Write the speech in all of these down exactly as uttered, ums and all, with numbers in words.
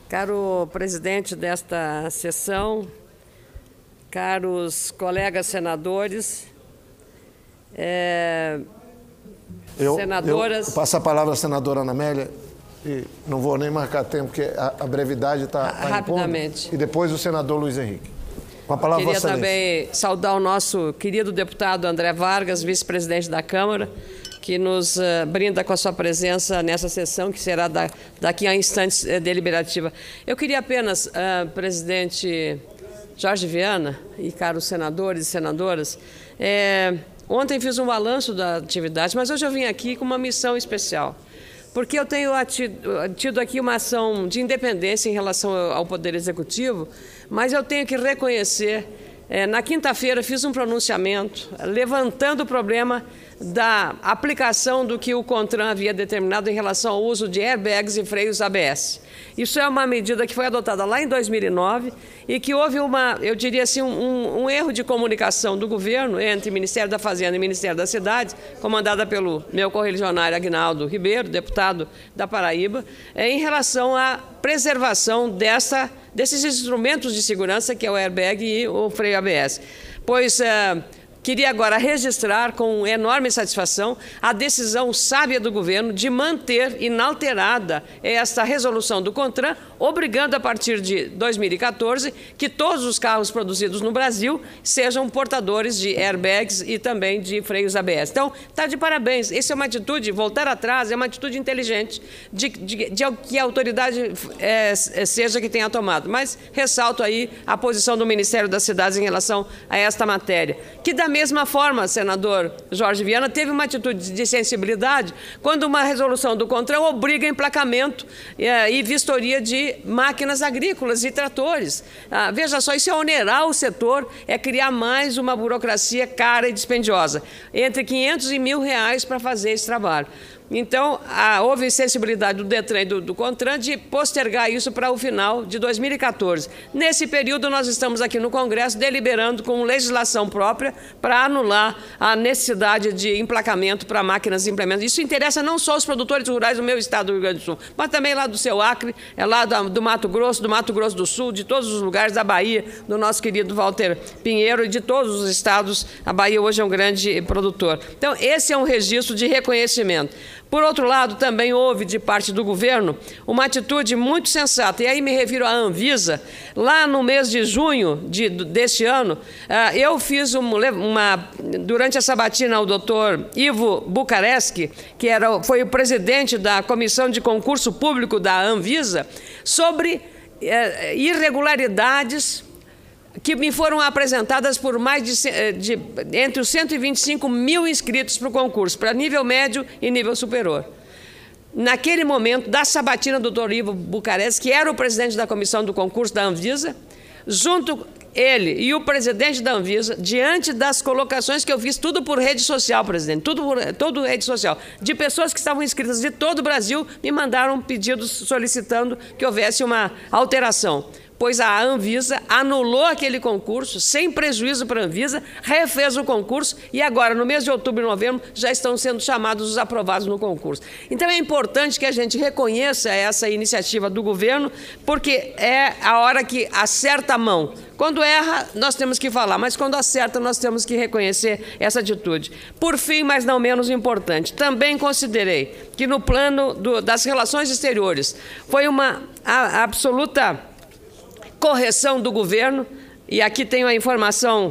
Caro presidente desta sessão, caros colegas senadores, é, eu, senadoras... Eu passo a palavra à senadora Ana Amélia e não vou nem marcar tempo, porque a, a brevidade está tá rapidamente. E depois o senador Luiz Henrique. Com a palavra, Queria Vossa também saudar o nosso querido deputado André Vargas, vice-presidente da Câmara, que nos uh, brinda com a sua presença nessa sessão, que será da, daqui a instantes uh, deliberativa. Eu queria apenas, uh, presidente Jorge Viana e caros senadores e senadoras, é, ontem fiz um balanço da atividade, mas hoje eu vim aqui com uma missão especial, porque eu tenho atido, tido aqui uma ação de independência em relação ao Poder Executivo, mas eu tenho que reconhecer, é, na quinta-feira fiz um pronunciamento levantando o problema da aplicação do que o CONTRAN havia determinado em relação ao uso de airbags e freios A B S. Isso é uma medida que foi adotada lá em dois mil e nove e que houve uma, eu diria assim, um, um erro de comunicação do governo entre o Ministério da Fazenda e o Ministério das Cidades, comandada pelo meu correligionário Aguinaldo Ribeiro, deputado da Paraíba, é, em relação à preservação dessa, desses instrumentos de segurança, que é o airbag e o freio A B S. Pois... É, Queria agora registrar com enorme satisfação a decisão sábia do governo de manter inalterada esta resolução do CONTRAN, obrigando a partir de dois mil e quatorze que todos os carros produzidos no Brasil sejam portadores de airbags e também de freios A B S. Então, está de parabéns. Essa é uma atitude, voltar atrás, é uma atitude inteligente de, de, de que a autoridade é, seja que tenha tomado. Mas ressalto aí a posição do Ministério das Cidades em relação a esta matéria, que da mesma forma, senador Jorge Viana, teve uma atitude de sensibilidade quando uma resolução do CONTRAN obriga emplacamento é, e vistoria de máquinas agrícolas e tratores. Ah, veja só, isso é onerar o setor, é criar mais uma burocracia cara e dispendiosa, entre quinhentos e mil reais para fazer esse trabalho. Então, a, houve sensibilidade do DETRAN e do, do CONTRAN de postergar isso para o final de dois mil e quatorze. Nesse período, nós estamos aqui no Congresso deliberando com legislação própria para anular a necessidade de emplacamento para máquinas e implementos. Isso interessa não só os produtores rurais do meu estado do Rio Grande do Sul, mas também lá do seu Acre, é lá do, do Mato Grosso, do Mato Grosso do Sul, de todos os lugares da Bahia, do nosso querido Walter Pinheiro e de todos os estados. A Bahia hoje é um grande produtor. Então, esse é um registro de reconhecimento. Por outro lado, também houve, de parte do governo, uma atitude muito sensata, e aí me refiro à Anvisa. Lá no mês de junho de, deste ano, eu fiz uma, uma... Durante a sabatina, o doutor Ivo Bucarski, que era, foi o presidente da Comissão de Concurso Público da Anvisa, sobre eh, irregularidades que me foram apresentadas por mais de, de entre os cento e vinte e cinco mil inscritos para o concurso, para nível médio e nível superior. Naquele momento, da sabatina do doutor Ivo Bucarski, que era o presidente da comissão do concurso da Anvisa, junto ele e o presidente da Anvisa, diante das colocações que eu fiz, tudo por rede social, presidente, tudo por tudo rede social, de pessoas que estavam inscritas de todo o Brasil, me mandaram pedidos solicitando que houvesse uma alteração. Pois a Anvisa anulou aquele concurso, sem prejuízo para a Anvisa, refez o concurso e agora, no mês de outubro e novembro, já estão sendo chamados os aprovados no concurso. Então, é importante que a gente reconheça essa iniciativa do governo, porque é a hora que acerta a mão. Quando erra, nós temos que falar, mas quando acerta, nós temos que reconhecer essa atitude. Por fim, mas não menos importante, também considerei que no plano do, das relações exteriores foi uma a, a absoluta correção do governo, e aqui tenho a informação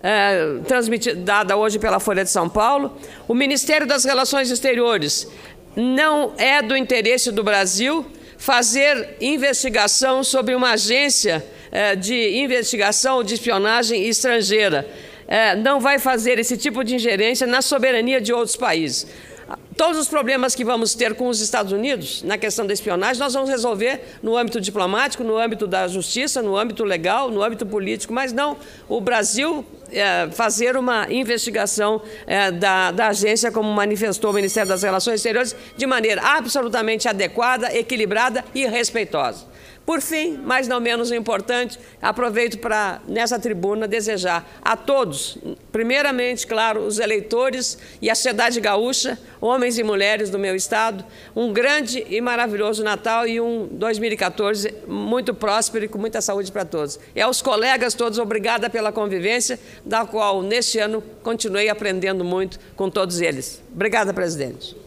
é, transmitida, dada hoje pela Folha de São Paulo. O Ministério das Relações Exteriores não é do interesse do Brasil fazer investigação sobre uma agência é, de investigação de espionagem estrangeira. É, não vai fazer esse tipo de ingerência na soberania de outros países. Todos os problemas que vamos ter com os Estados Unidos na questão da espionagem, nós vamos resolver no âmbito diplomático, no âmbito da justiça, no âmbito legal, no âmbito político, mas não o Brasil é, fazer uma investigação é, da, da agência, como manifestou o Ministério das Relações Exteriores, de maneira absolutamente adequada, equilibrada e respeitosa. Por fim, mas não menos importante, aproveito para, nessa tribuna, desejar a todos, primeiramente, claro, os eleitores e a sociedade gaúcha, homens e mulheres do meu estado, um grande e maravilhoso Natal e um dois mil e quatorze muito próspero e com muita saúde para todos. E aos colegas todos, obrigada pela convivência, da qual, neste ano, continuei aprendendo muito com todos eles. Obrigada, presidente.